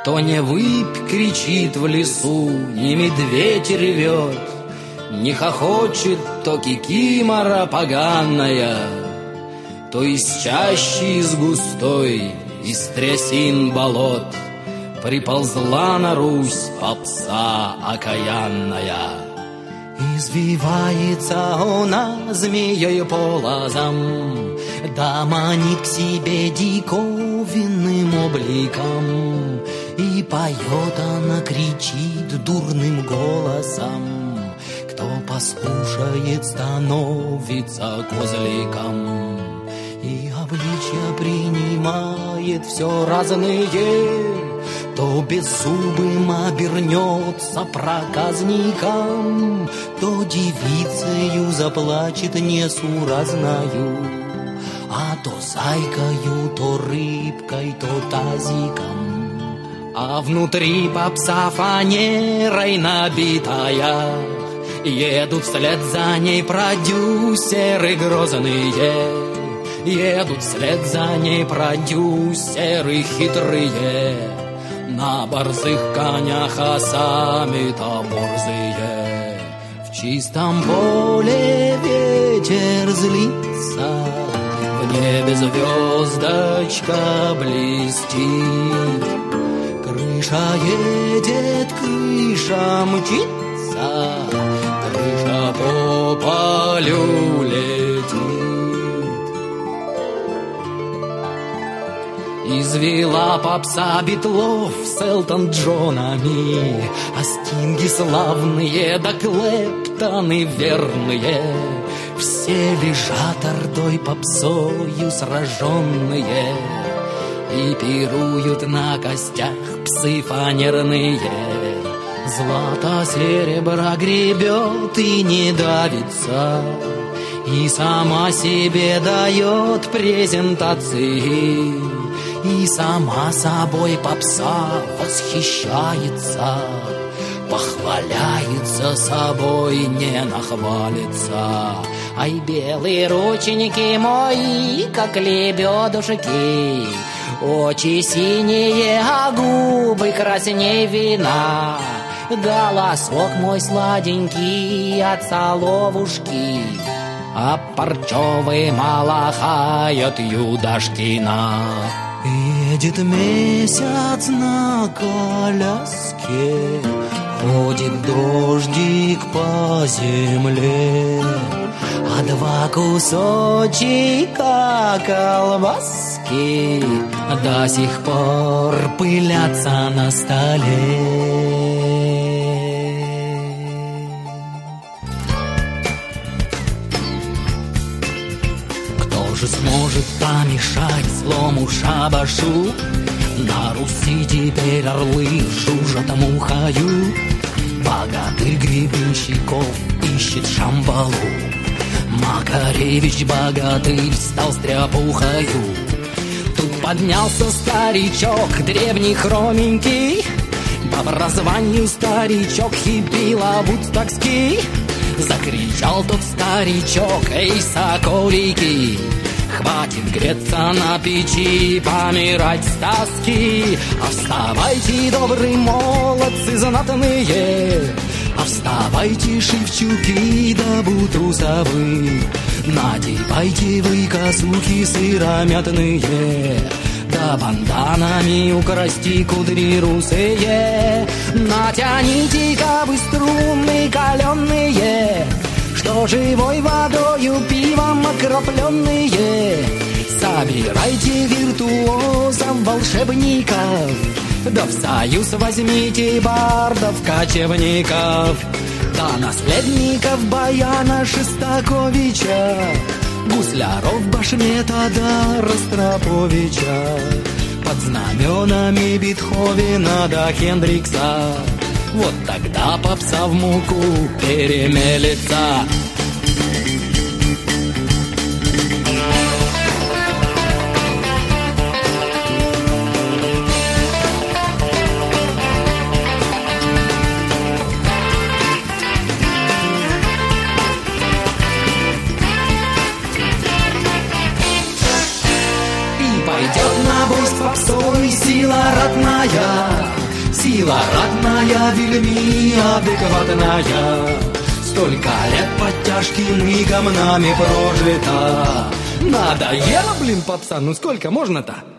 Кто не выпь кричит в лесу, не медведь ревет, не хохочет, то кикимора поганая, то из чащи, из густой, из трясин болот приползла на Русь попса окаянная. Извивается она змеей по лозам, да манит к себе диковинным обликом, и поет она, кричит дурным голосом. Кто послушает, становится козликом, и обличья принимает все разные. То беззубым обернется проказником, то девицею заплачет несуразною, а то зайкою, то рыбкой, то тазиком. А внутри попса фанерой набитая, едут вслед за ней продюсеры грозные, едут вслед за ней продюсеры хитрые, на борзых конях, а сами-то борзые. В чистом поле ветер злится, в небе звездочка блестит. Крыша едет, крыша мчится, крыша по полю летит. Извела попса Битлов с Элтон Джонами, а стинги славные да Клэптоны верные, все лежат ордой попсою сраженные и пируют на костях псы фанерные. Злато серебра гребет и не давится, и сама себе дает презентации, и сама собой попса восхищается, похваляется собой, не нахвалится. Ай, белые рученьки мои, как лебедушки, очи синие, а губы красней вина, голосок мой сладенький от соловушки, а парчевый малахает Юдашкина. Едет месяц на коляске, ходит дождик по земле, а два кусочка колбаски до сих пор пылятся на столе. Же сможет помешать злому шабашу? На Руси теперь орлы жужжат мухою. Богатырь Гребенщиков ищет Шамбалу, Макаревич богатырь стал стряпухою. Тут поднялся старичок древний хроменький, по прозванию старичок хипила вудстокский. Закричал тот старичок: эй, соколики, хватит греться на печи, помирать с тоски. А вставайте, добрые молодцы знатные, а вставайте, шевчуки да бутрусовы, надевайте вы косухи сыромятные, да банданами украсьте кудри русые. Натяните-ка вы струны каленые, что живой водою пивом окропленные. Собирайте виртуозов, волшебников, да в союз возьмите бардов, кочевников, да наследников Баяна Шостаковича, гусляров Башмета да Ростроповича, под знаменами Бетховена да Хендрикса. Вот тогда попса в муку перемелется. И пойдет на бой с попсой сила родная, Мила родная, вельми адекватная, столько лет под тяжким игом нами прожито. Надоело, блин, попса, ну сколько можно-то?